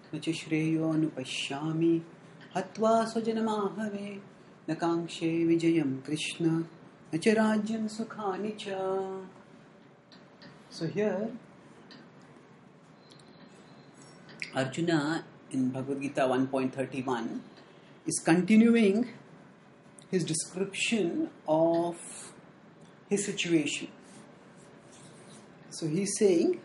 न च श्रेयोऽनुपश्यामि हत्वा स्वजनमाहवे न काङ्क्षे विजयं कृष्ण न च राज्यं सुखानि च. So here Arjuna in Bhagavad Gita 1.31 is continuing his description of his situation. So he is saying,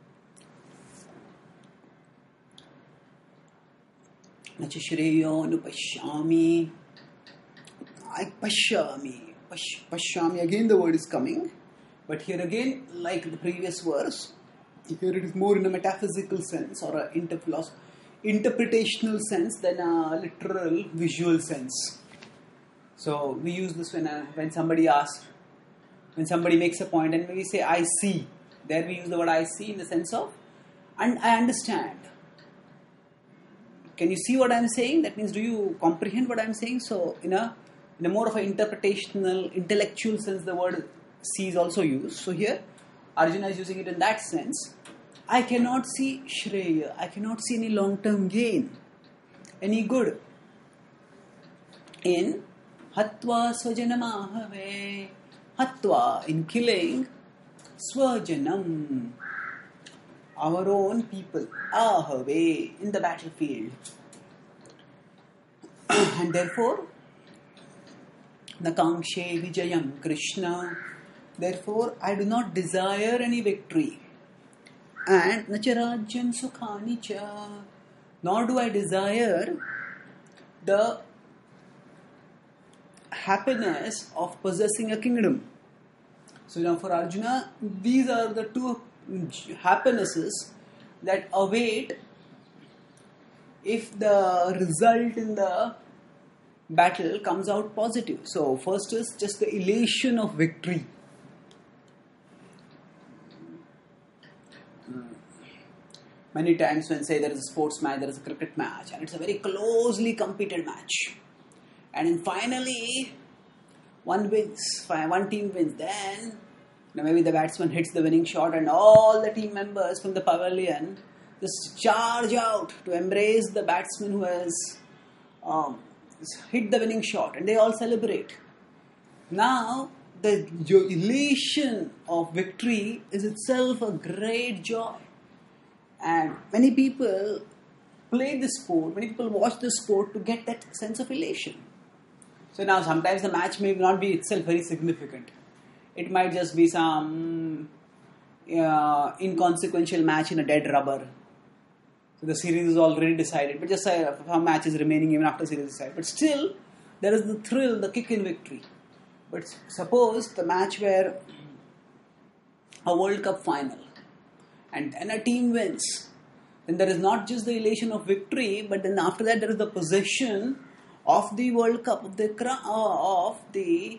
Nacha Shreyo Anupashyami. I pashyami. Pashyami, again the word is coming. But here again, like the previous verse, here it is more in a metaphysical sense or an interpretational sense than a literal visual sense. So we use this when somebody asks, when somebody makes a point and we say, I see. There we use the word I see in the sense of, and I understand. Can you see what I am saying? That means, do you comprehend what I am saying? So in a more of an interpretational, intellectual sense, the word see is also used. So here, Arjuna is using it in that sense. I cannot see Shreya. I cannot see any long-term gain, any good in Hatva Swajanamahave. Hatva, in killing Swajanam, our own people, Ahave, in the battlefield. And therefore, Nakangshe Vijayam Krishna. Therefore, I do not desire any victory. And Nacharajyam Sukhani cha. Nor do I desire the happiness of possessing a kingdom. So now for Arjuna, these are the two happinesses that await if the result in the battle comes out positive. So first is just the elation of victory. Many times when say there is a sports match, there is a cricket match, and it's a very closely competed match, and then finally one team wins, then maybe the batsman hits the winning shot and all the team members from the pavilion just charge out to embrace the batsman who has hit the winning shot, and they all celebrate. Now the elation of victory is itself a great joy. And many people play this sport, many people watch this sport to get that sense of elation. So now sometimes the match may not be itself very significant. It might just be some inconsequential match in a dead rubber. So the series is already decided, but just some match is remaining even after the series is decided. But still, there is the thrill, the kick in victory. But suppose the match where a World Cup final, and then a team wins, then there is not just the elation of victory, but then after that there is the possession of the World Cup, of the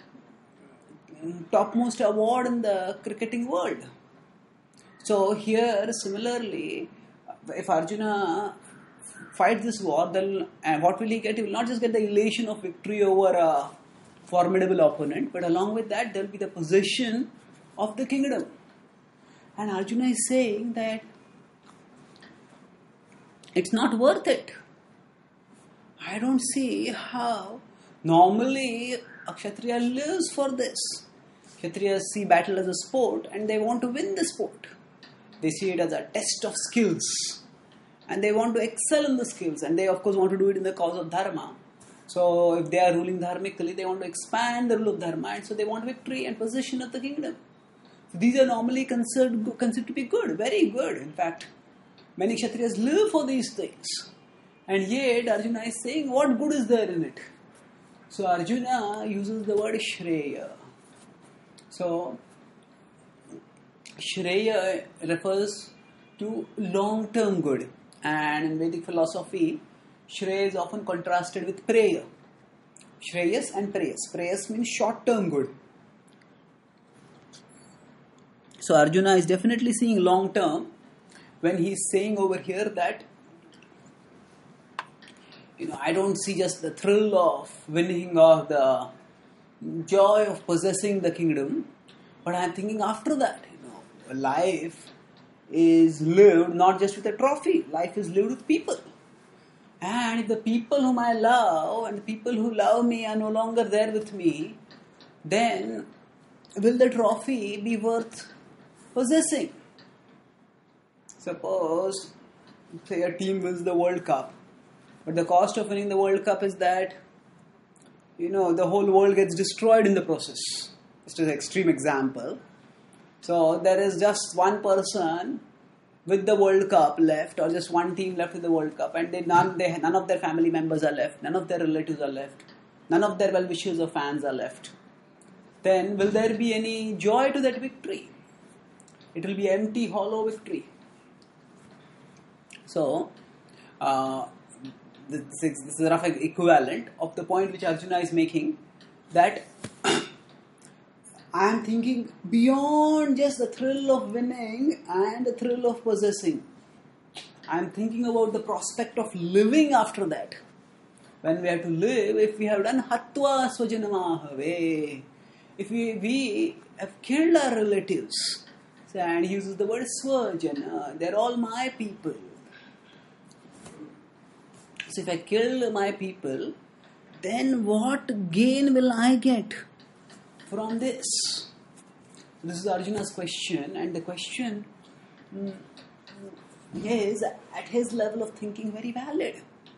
topmost award in the cricketing world. So here, similarly, if Arjuna fights this war, then what will he get? He will not just get the elation of victory over a formidable opponent, but along with that there will be the possession of the kingdom. And Arjuna is saying that it's not worth it. I don't see how. Normally, a Kshatriya lives for this. Kshatriyas see battle as a sport and they want to win the sport. They see it as a test of skills. And they want to excel in the skills. And they, of course, want to do it in the cause of dharma. So, if they are ruling dharmically, they want to expand the rule of dharma. And so, they want victory and possession of the kingdom. These are normally considered to be good, very good. In fact, many Kshatriyas live for these things. And yet, Arjuna is saying, what good is there in it? So, Arjuna uses the word Shreya. So, Shreya refers to long-term good. And in Vedic philosophy, Shreya is often contrasted with Preya. Shreyas and Preyas. Preyas means short-term good. So Arjuna is definitely seeing long term when he is saying over here that, I don't see just the thrill of winning or the joy of possessing the kingdom, but I am thinking after that, life is lived not just with a trophy. Life is lived with people. And if the people whom I love and the people who love me are no longer there with me, then will the trophy be worth possessing? Suppose, say a team wins the World Cup, but the cost of winning the World Cup is that, the whole world gets destroyed in the process. Just an extreme example. So there is just one person with the World Cup left, or just one team left with the World Cup, and none of their family members are left, none of their relatives are left, none of their well-wishers or fans are left. Then will there be any joy to that victory? It will be empty, hollow victory. So, this is a rough equivalent of the point which Arjuna is making, that I am thinking beyond just the thrill of winning and the thrill of possessing. I am thinking about the prospect of living after that. When we have to live, if we have done hatva swajanamahave, if we have killed our relatives, and he uses the word swajana, they're all my people. So if I kill my people, then what gain will I get from this? This is Arjuna's question, and the question is, at his level of thinking, very valid.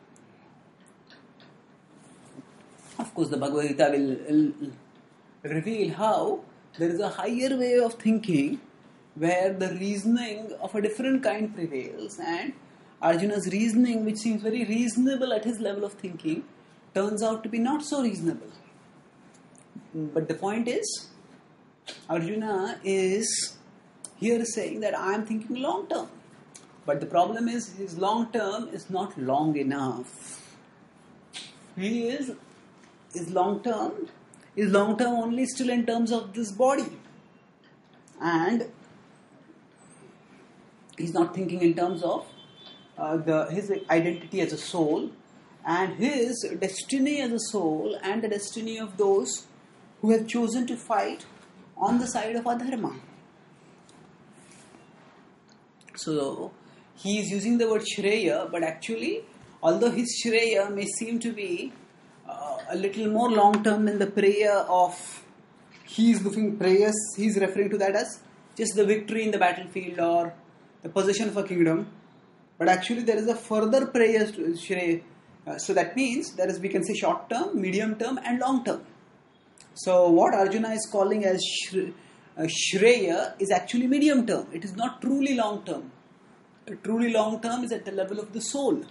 Of course, the Bhagavad Gita will reveal how there is a higher way of thinking where the reasoning of a different kind prevails, and Arjuna's reasoning, which seems very reasonable at his level of thinking, turns out to be not so reasonable. But the point is, Arjuna is here saying that I am thinking long term. But the problem is, his long term is not long enough. His long term only still in terms of this body. And he's not thinking in terms of his identity as a soul, and his destiny as a soul, and the destiny of those who have chosen to fight on the side of adharma. So he is using the word Shreya, but actually, although his Shreya may seem to be a little more long term than the prayer of, he's referring to that as just the victory in the battlefield or the possession of a kingdom. But actually there is a further prayer to Shreya. So that means we can say short term, medium term and long term. So what Arjuna is calling as Shreya is actually medium term. It is not truly long term. Truly long term is at the level of the soul.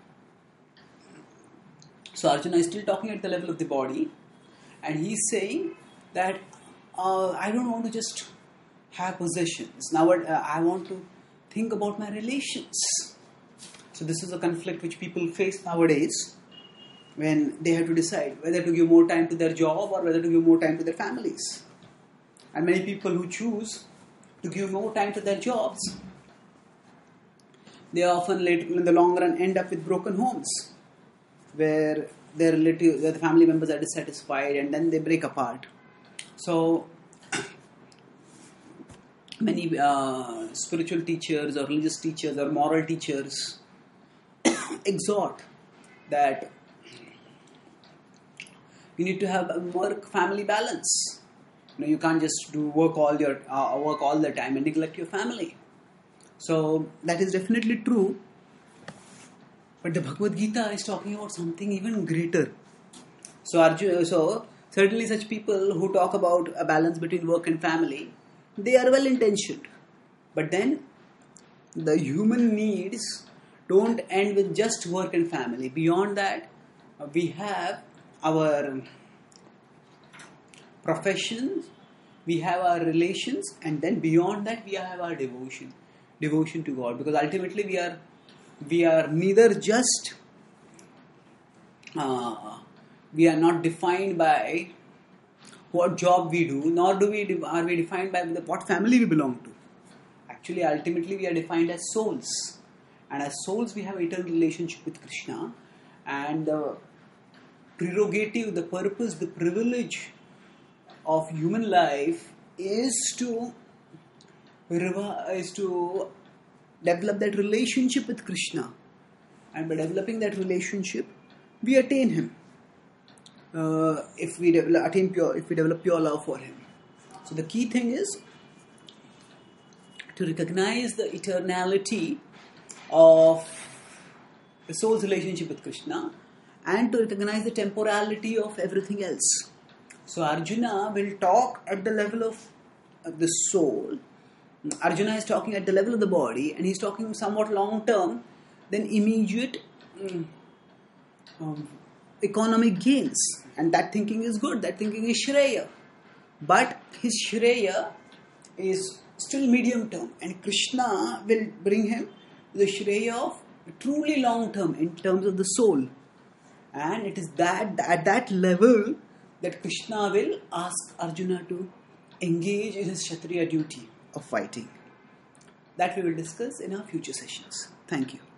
So Arjuna is still talking at the level of the body, and he is saying that I don't want to just have possessions. Now I want to think about my relations. So this is a conflict which people face nowadays when they have to decide whether to give more time to their job or whether to give more time to their families. And many people who choose to give more time to their jobs, they often later in the long run end up with broken homes where where the family members are dissatisfied and then they break apart. So many spiritual teachers or religious teachers or moral teachers exhort that you need to have a work-family balance. You can't just do work all the time and neglect your family. So that is definitely true. But the Bhagavad Gita is talking about something even greater. So certainly such people who talk about a balance between work and family, they are well intentioned. But then the human needs don't end with just work and family. Beyond that, we have our professions, we have our relations, and then beyond that we have our devotion to God. Because ultimately we are neither just we are not defined by what job we do, nor are we defined by what family we belong to. Actually, ultimately we are defined as souls, and as souls we have eternal relationship with Krishna, and the prerogative, the purpose, the privilege of human life is to develop that relationship with Krishna. And by developing that relationship, we attain Him. If we develop pure love for Him. So the key thing is to recognize the eternality of the soul's relationship with Krishna and to recognize the temporality of everything else. So Arjuna will talk at the level of the soul. Arjuna is talking at the level of the body, and he's talking somewhat long term, then immediate economic gains. And that thinking is good, that thinking is Shreya. But his Shreya is still medium term, and Krishna will bring him to the Shreya of truly long term in terms of the soul. And it is that at that level that Krishna will ask Arjuna to engage in his Kshatriya duty of fighting. That we will discuss in our future sessions. Thank you.